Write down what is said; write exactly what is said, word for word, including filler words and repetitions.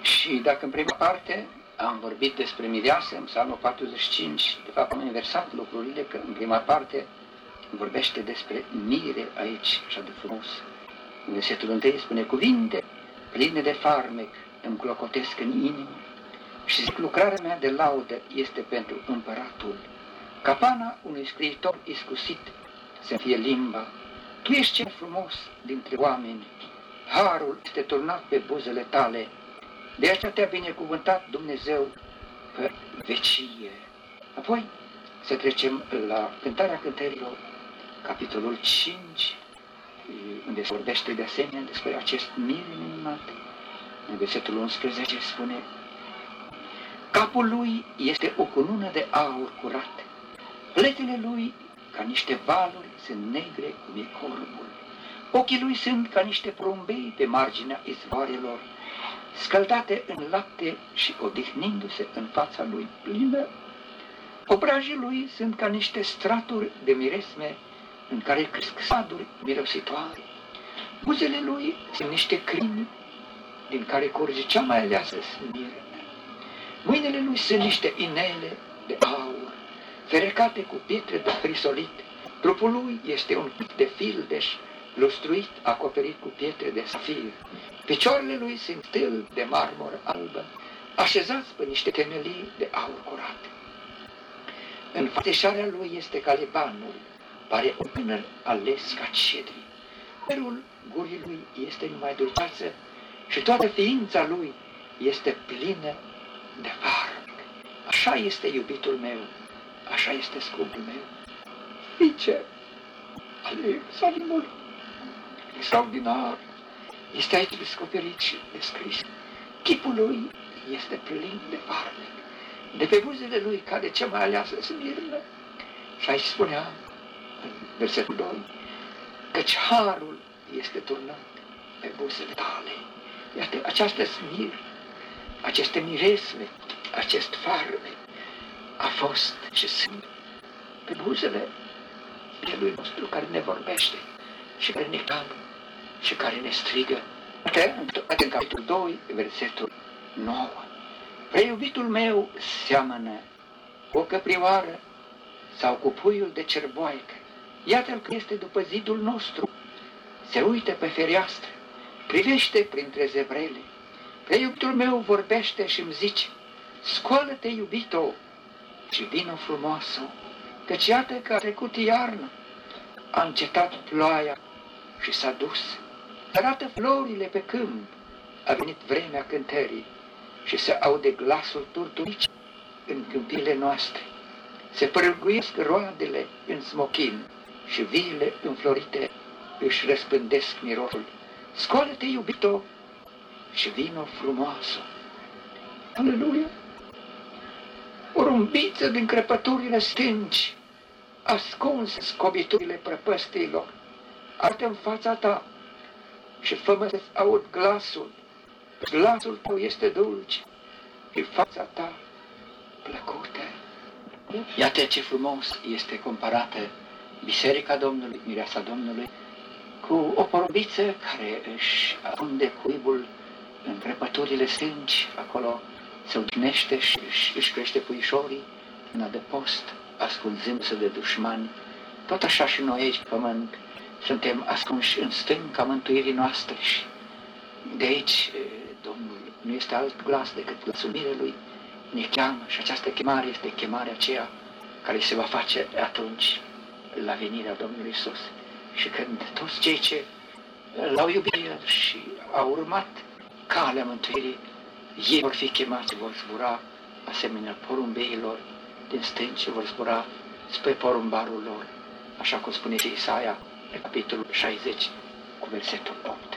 Și dacă în prima parte am vorbit despre mireasă, în Psalmul patruzeci și cinci, de fapt am inversat lucrurile, că în prima parte vorbește despre mire aici, așa de frumos. În versetul întâi spune: cuvinte pline de farmec îmi clocotesc în inimă și zic, lucrarea mea de laudă este pentru împăratul. Capana unui scriitor iscusit să fie limba. Tu ești cel frumos dintre oameni, harul este turnat pe buzele tale, de aceea te-a binecuvântat Dumnezeu pe vecie. Apoi să trecem la Cântarea Cântărilor, capitolul cinci, unde se vorbește de asemenea despre acest mir minunat. În versetul unsprezece spune: capul lui este o cunună de aur curat, pletele lui ca niște valuri sunt negre cum e corbul, ochii lui sunt ca niște porumbei pe marginea izvoarelor, scăldate în lapte și odihnindu-se în fața lui plină. Obrajii lui sunt ca niște straturi de miresme în care cresc saduri mirositoare. Buzele lui sunt niște crini din care curge cea mai aleasă smirnă. Mâinile lui sunt niște inele de aur, ferecate cu pietre de crisolit. Trupul lui este un pic de fildeș, lustruit, acoperit cu pietre de safir. Picioarele lui sunt stâlpi de marmură albă, așezați pe niște temelii de aur curat. Înfățișarea lui este ca Libanul, pare un tânăr ales ca cedrii. Perul gurii lui este numai dulceață și toată ființa lui este plină de farmec. Așa este iubitul meu, așa este scumpul meu. Zice ale Psalmul extraordinar, este aici descoperit și descris. Chipul lui este plin de farmec, de pe buzele lui cade cea mai aleasă smirnă. Și aici spunea în versetul doi, căci harul este turnat pe buzele tale. Iată, această smirnă, aceste miresme, acest farmec a fost și sunt pe buzele celui nostru care ne vorbește și care ne cheamă și care ne strigă. În capitolul doi, versetul nouă. Preiubitul meu seamănă cu o căprioară sau cu puiul de cerboaică. Iată-l că este după zidul nostru. Se uită pe fereastră, privește printre zebrele. Preiubitul meu vorbește și îmi zice: scoală-te, iubito, și vină frumoasă, căci iată că a trecut iarnă, a încetat ploaia și s-a dus. Arată florile pe câmp, a venit vremea cântării și se aude glasul turturici în câmpile noastre. Se părâguiesc roadele în smochin și viile înflorite își răspândesc mirosul. Scoală-te, iubito, și vină frumoasă. Aleluia! O rumbiță din crăpăturile stânci, ascunse scobiturile prăpăstiilor, arată în fața ta și fă-mă să-ți aud glasul. Glasul tău este dulce și fața ta plăcută. Iată ce frumos este comparată Biserica Domnului, mireasa Domnului, cu o porumbiță care își apunde cuibul în crăpăturile stânci, acolo se odihnește și își crește puișorii în adăpost, ascunzându-se de dușmani. Tot așa și noi aici, pământ, suntem ascunși în stânca mântuirii noastre și de aici Domnul nu este alt glas decât glasul mirelui, ne cheamă și această chemare este chemarea aceea care se va face atunci la venirea Domnului Iisus. Și când toți cei ce l-au iubit El și au urmat calea mântuirii, ei vor fi chemați, vor zbura asemenea porumbeilor din stânci, vor zbura spre porumbarul lor, așa cum spune Isaia, în capitolul șaizeci, cu versetul opt.